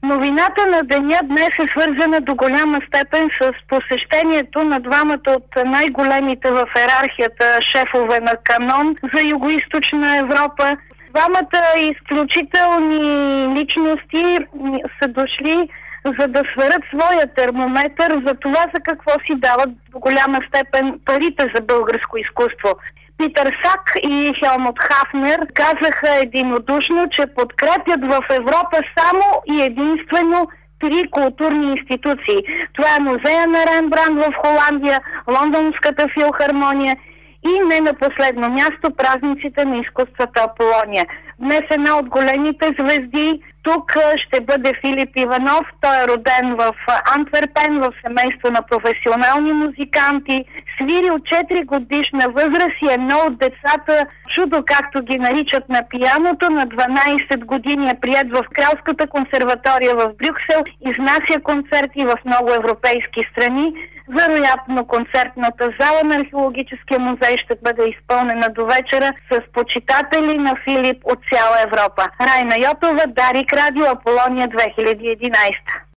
Новината на деня днес е свързана до голяма степен с посещението на двамата от най-големите в йерархията шефове на Канон за Югоизточна Европа. Двамата изключителни личности са дошли за да сварят своя термометър за това за какво си дават до голяма степен парите за българско изкуство. Питър Сак и Хелмут Хафнер казаха единодушно, че подкрепят в Европа само и единствено 3 културни институции. Това е музея на Рембрандт в Холандия, Лондонската филхармония и не на последно място празниците на изкуствата Аполония. Днес една от големите звезди тук ще бъде Филип Иванов. Той е роден в Антверпен, в семейство на професионални музиканти. Свири от 4 годишна възраст и едно от децата, чудо както ги наричат на пианото, на 12 години е приет в Кралската консерватория в Брюксел, изнася концерти в много европейски страни. Вероятно концертната зала на Археологическия музей ще бъде изпълнена до вечера с почитатели на Филип от цяла Европа. Райна Йотова, Дарик Радио, Аполония 2011.